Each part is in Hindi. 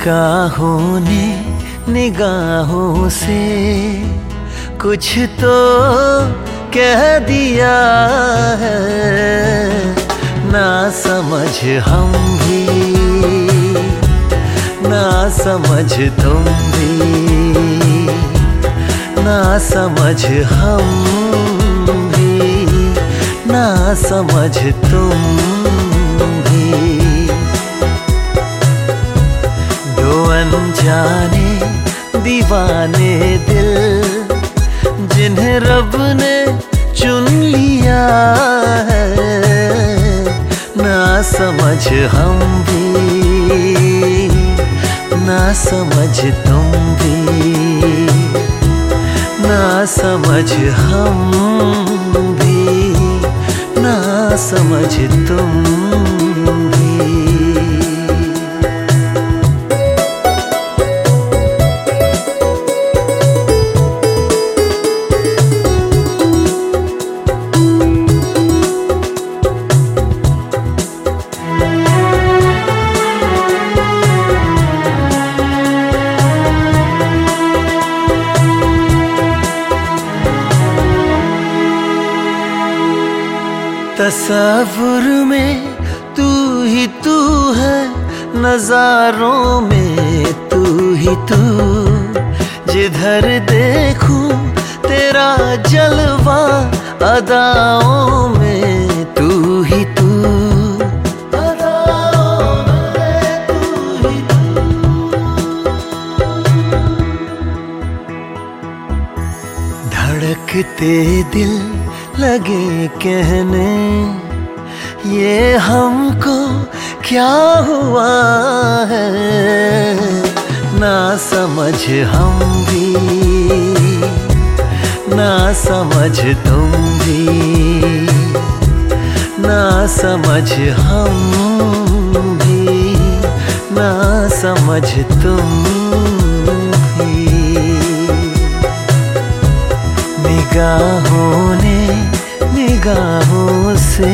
निगाहों ने निगाहों से कुछ तो कह दिया है। ना समझ हम भी, ना समझ तुम भी, ना समझ हम भी, ना समझ तुम भी। दो अनजाने दीवाने दिल जिन्हें रब ने चुन लिया है। ना समझ हम भी, ना समझ तुम भी, ना समझ हम भी, ना समझ तुम भी। तसव्वुर में तू ही तू है, नजारों में तू ही तू। जिधर देखूं तेरा जलवा, अदाओं में तू ही तू। अदाओं में तू ही तू। धड़कते दिल लगे कहने, ये हमको क्या हुआ है। ना समझ हम भी, ना समझ तुम भी, ना समझ हम भी, ना समझ तुम भी। निगाहों ने निगाहों से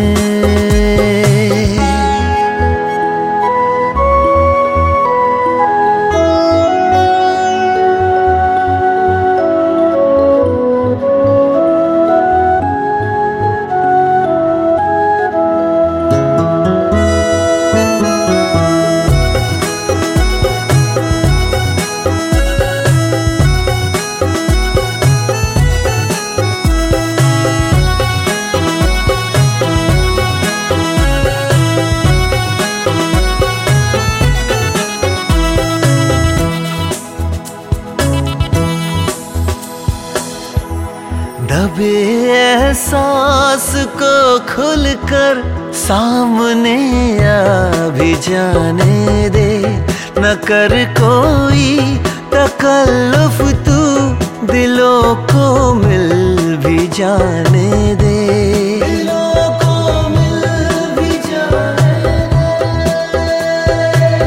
दबे एहसास को खुलकर सामने आ भी जाने दे। न कर कोई तकल्लुफ, तू दिलों को मिल भी जाने दे। दिलों को मिल भी जाने दे।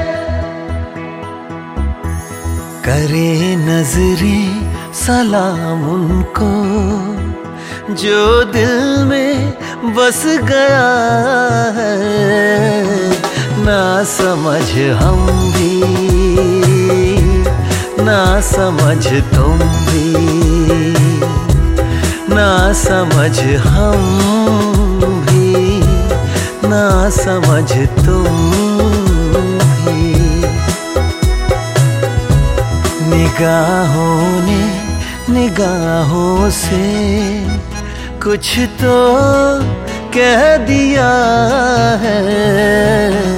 करे नजरें सलाम उनको जो दिल में बस गया है। ना समझ हम भी, ना समझ तुम भी, ना समझ हम भी, ना समझ तुम भी। निगाहों ने निगाहों से कुछ तो कह दिया है।